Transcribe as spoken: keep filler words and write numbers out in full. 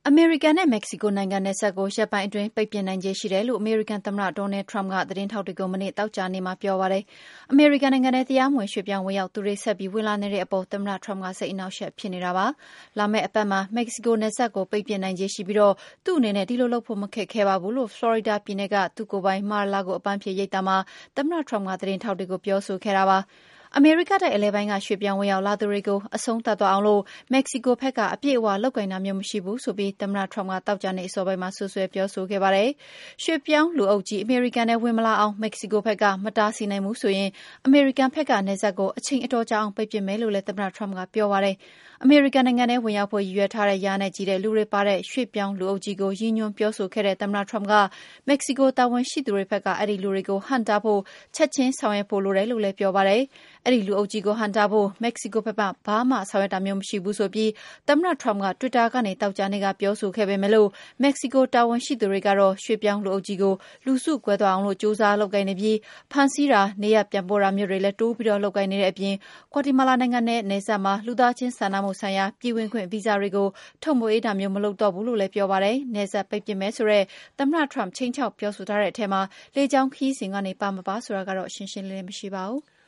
အမေရိကန်နဲ့မက္ကဆီကိုနိုင်ငံနယ်စပ်ကိုရက်ပိုင်းအတွင်းပိတ်ပင်နိုင်ခြေရှိတယ်လို့အမေရိကန်သမ္မတ Donald Trump ကသတင်းထောက်တွေကိုမနေ့သောကြာနေ့မှာပြောပါတယ်။အမေရိကန်နိုင်ငံထဲတရားမဝင်ရွှေ့ပြောင်းဝင်ရောက်သူတွေဆက်ပြီးဝင်လာနေတဲ့အပေါ်သမ္မတ Trump ကစိတ်အနှောင့်အယှက်ဖြစ်နေတာပါ။လာမယ့်အပတ်မှာမက္ကဆီကိုနယ်စပ်ကိုပိတ်ပင်နိုင်ခြေရှိပြီးသူ့အနေနဲ့ဒီလိုလုပ်ဖို့မခက်ခဲပါဘူးလို့ဖလော်ရီဒါပြည်နယ်ကသူ့ကိုယ်ပိုင် Mar-a-Lago အပန်းဖြေရိပ်သာမှာသမ္မတ Trump ကသတင်းထောက်တွေကိုပြောဆိုခဲ့တာပါ။အမေရိကတိုက်အလယ်ပိုင်းကရွှေ့ပြောင်းဝင်ရောက်လာသူတွေကိုအဆုံးသတ်သွားအောင်လို့မက္ကဆီကိုဘက်ကအပြည့်အဝလုပ်ကိုင်တာမျိုးမရှိဘူးဆိုပြီးသမ္မတ Trump ကသောကြာနေ့အစောပိုင်းမှာစွပ်စွဲပြောဆိုခဲ့ပါတယ်။ရွှေ့ပြောင်းလူအုပ်ကြီးအမေရိကန်ထဲဝင်မလာအောင်မက္ကဆီကိုဘက်ကမတားဆီးနိုင်ဘူးဆိုရင်အမေရိကန်ဘက်ကနယ်စပ်ကိုအချိန်အတော်ကြာအောင်ပိတ်ပစ်မယ်လို့လည်းသမ္မတ Trump ကပြောပါတယ်။အမေရိကန်နိုင်ငံထဲဝင်ရောက်ဖို့ရည်ရွယ်ထားတဲ့ရာနဲ့ချီတဲ့လူတွေပါတဲ့ရွှေ့ပြောင်းလူအုပ်ကြီးကိုရည်ညွှန်းပြောဆိုခဲ့တဲ့သမ္မတ Trump ကမက္ကဆီကိုတာဝန်ရှိသူတွေဘက်ကအဲဒီလူတွေကိုဟန့်တားဖို့ချက်ချင်းဆောင်ရွက်ဖို့လိုတယ်လို့လည်းပြောပါတယ်။အဲဒီလူအုပ်ကြီးကိုဟန့်တားဖို့မက္ကဆီကိုဘက်ကဘာမှဆောင်ရွက်တာမျိုးမရှိဘူးဆိုပြီးသမ္မတ Trump က Twitter ကနေသောကြာနေ့ကပြောဆိုခဲ့ပေမဲ့လို့မက္ကဆီကိုတာဝန်ရှိသူတွေကတော့ရွှေ့ပြောင်းလူအုပ်ကြီးကိုလူစုကွဲသွားအောင်လို့ကြိုးစားလုပ်ကိုင်နေပြီးဖမ်းဆီးတာနေရပ်ပြန်ပို့တာမျိုးတွေလည်းတိုးပြီးလုပ်ကိုင်နေတဲ့အပြင်ဂွါတီမာလာနိုင်ငံနဲ့နယ်စပ်မှာလူသားချင်းစာနာမှုဆိုင်ရာပြည်ဝင်ခွင့်ဗီဇာတွေကိုထုတ်မပေးတာမျိုးမလုပ်တော့ဘူးလို့လည်းပြောပါတယ်။နယ်စပ်ပိတ်ပစ်မယ်ဆိုတဲ့သမ္မတ Trump ခြိမ်းခြောက်ပြောဆိုထားတဲ့အထဲမှာလေကြောင်းခရီးစဉ်ကနေပါမပါဆိုတာကတော့ရှင်းရှင်းလင်းလင်းမရှိပါဘူး။